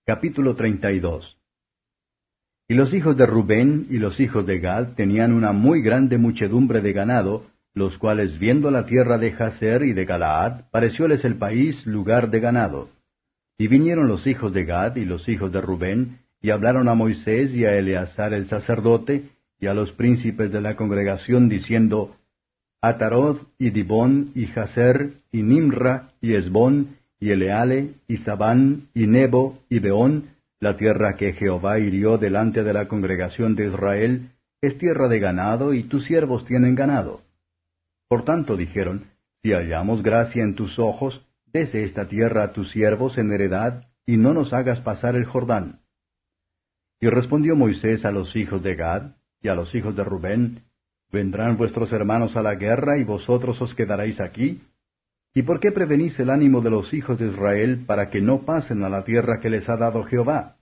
Capítulo 32. Y los hijos de Rubén y los hijos de Gad tenían una muy grande muchedumbre de ganado, los cuales viendo la tierra de Jazer y de Galaad, parecióles el país lugar de ganado. Y vinieron los hijos de Gad y los hijos de Rubén, y hablaron a Moisés y a Eleazar el sacerdote, y a los príncipes de la congregación, diciendo, Atarot y Dibón y Jazer y Nimra y Esbón y Eleale y Sabán y Nebo y Beón, la tierra que Jehová hirió delante de la congregación de Israel, es tierra de ganado, y tus siervos tienen ganado. Por tanto dijeron, si hallamos gracia en tus ojos, dese esta tierra a tus siervos en heredad, y no nos hagas pasar el Jordán. Y respondió Moisés a los hijos de Gad y a los hijos de Rubén, ¿vendrán vuestros hermanos a la guerra, y vosotros os quedaréis aquí? ¿Y por qué prevenís el ánimo de los hijos de Israel para que no pasen a la tierra que les ha dado Jehová?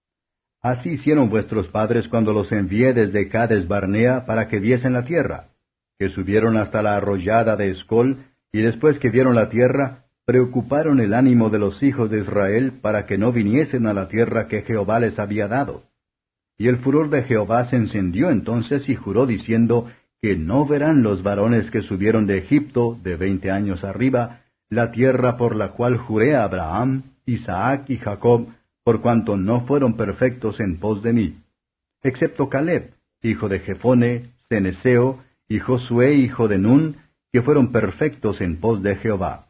Así hicieron vuestros padres cuando los envié desde Cades Barnea para que viesen la tierra, que subieron hasta la arroyada de Escol, y después que vieron la tierra, preocuparon el ánimo de los hijos de Israel para que no viniesen a la tierra que Jehová les había dado. Y el furor de Jehová se encendió entonces y juró diciendo, que no verán los varones que subieron de Egipto, de 20 años arriba, la tierra por la cual juré a Abraham, Isaac y Jacob, por cuanto no fueron perfectos en pos de mí, excepto Caleb, hijo de Jefone, Ceneseo, y Josué, hijo de Nun, que fueron perfectos en pos de Jehová.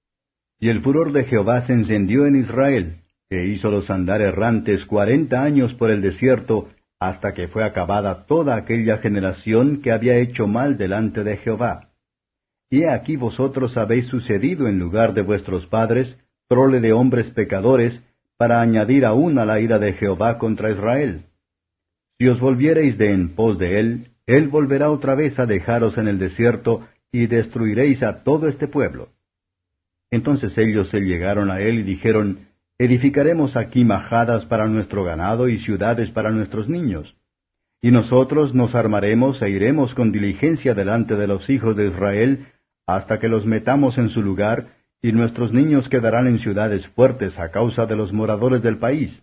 Y el furor de Jehová se encendió en Israel, que hízolos andar errantes 40 años por el desierto, hasta que fue acabada toda aquella generación que había hecho mal delante de Jehová. Y he aquí vosotros habéis sucedido en lugar de vuestros padres, prole de hombres pecadores, para añadir aún a la ira de Jehová contra Israel. Si os volviereis de en pos de él volverá otra vez a dejaros en el desierto, y destruiréis a todo este pueblo. Entonces ellos se llegaron a él y dijeron, edificaremos aquí majadas para nuestro ganado y ciudades para nuestros niños. Y nosotros nos armaremos e iremos con diligencia delante de los hijos de Israel, hasta que los metamos en su lugar, y nuestros niños quedarán en ciudades fuertes a causa de los moradores del país.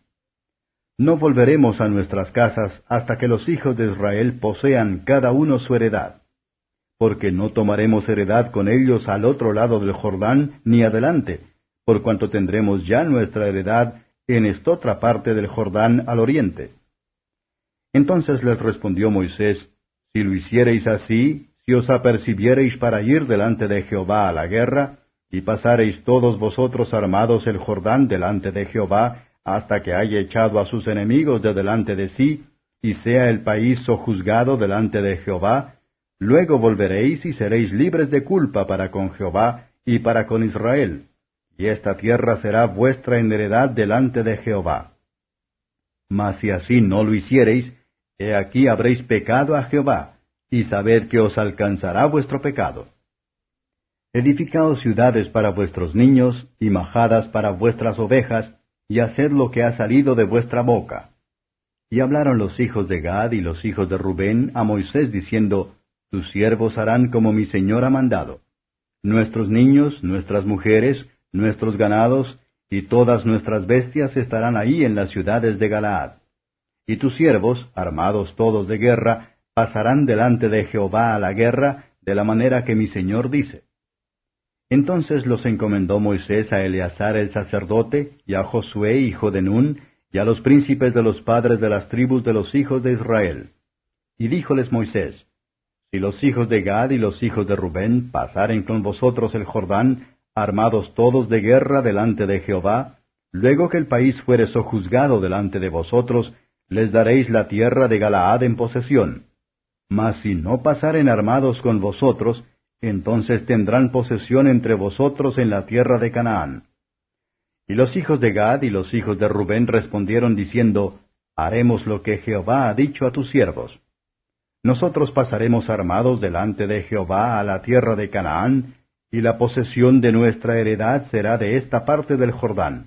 No volveremos a nuestras casas hasta que los hijos de Israel posean cada uno su heredad. Porque no tomaremos heredad con ellos al otro lado del Jordán, ni adelante, por cuanto tendremos ya nuestra heredad en esta otra parte del Jordán al oriente. Entonces les respondió Moisés, si lo hiciereis así, si os apercibiereis para ir delante de Jehová a la guerra, y pasareis todos vosotros armados el Jordán delante de Jehová, hasta que haya echado a sus enemigos de delante de sí, y sea el país sojuzgado delante de Jehová, luego volveréis y seréis libres de culpa para con Jehová y para con Israel, y esta tierra será vuestra en heredad delante de Jehová. Mas si así no lo hiciereis, he aquí habréis pecado a Jehová, y sabed que os alcanzará vuestro pecado. Edificaos ciudades para vuestros niños, y majadas para vuestras ovejas, y haced lo que ha salido de vuestra boca. Y hablaron los hijos de Gad y los hijos de Rubén a Moisés, diciendo, tus siervos harán como mi señor ha mandado. Nuestros niños, nuestras mujeres, nuestros ganados, y todas nuestras bestias estarán ahí en las ciudades de Galaad. Y tus siervos, armados todos de guerra, pasarán delante de Jehová a la guerra, de la manera que mi señor dice. Entonces los encomendó Moisés a Eleazar el sacerdote, y a Josué hijo de Nun, y a los príncipes de los padres de las tribus de los hijos de Israel. Y díjoles Moisés, si los hijos de Gad y los hijos de Rubén pasaren con vosotros el Jordán, armados todos de guerra delante de Jehová, luego que el país fuere sojuzgado delante de vosotros, les daréis la tierra de Galaad en posesión. Mas si no pasaren armados con vosotros, entonces tendrán posesión entre vosotros en la tierra de Canaán. Y los hijos de Gad y los hijos de Rubén respondieron diciendo, haremos lo que Jehová ha dicho a tus siervos. Nosotros pasaremos armados delante de Jehová a la tierra de Canaán, y la posesión de nuestra heredad será de esta parte del Jordán.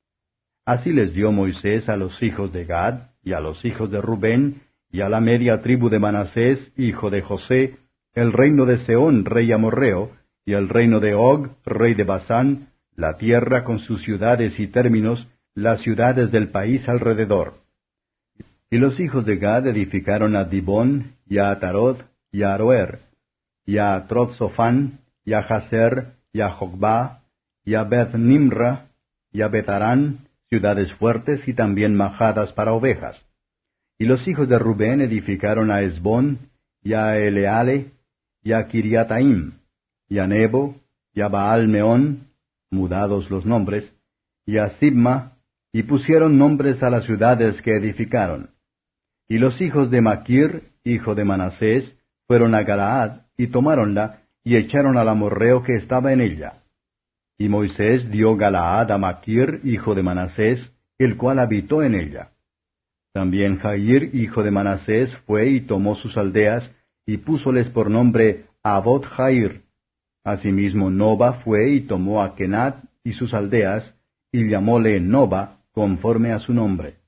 Así les dio Moisés a los hijos de Gad, y a los hijos de Rubén, y a la media tribu de Manasés, hijo de José, el reino de Sehón, rey amorreo, y el reino de Og, rey de Basán, la tierra con sus ciudades y términos, las ciudades del país alrededor. Y los hijos de Gad edificaron a Dibón, y a Atarot, y a Aroer, y a Trotzofán, y a Jazer, y a Jogba, y a Beth Nimra, y a Betarán, ciudades fuertes y también majadas para ovejas. Y los hijos de Rubén edificaron a Esbón, y a Eleale, y a Kiriataim, y a Nebo, y a Baal-meón, mudados los nombres, y a Sibma, y pusieron nombres a las ciudades que edificaron. Y los hijos de Maquir, hijo de Manasés, fueron a Galaad, y tomáronla, y echaron al amorreo que estaba en ella. Y Moisés dio Galaad a Maquir, hijo de Manasés, el cual habitó en ella. También Jair, hijo de Manasés, fue y tomó sus aldeas, y púsoles por nombre Abot Jair. Asimismo Noba fue y tomó a Kenat y sus aldeas, y llamóle Noba, conforme a su nombre.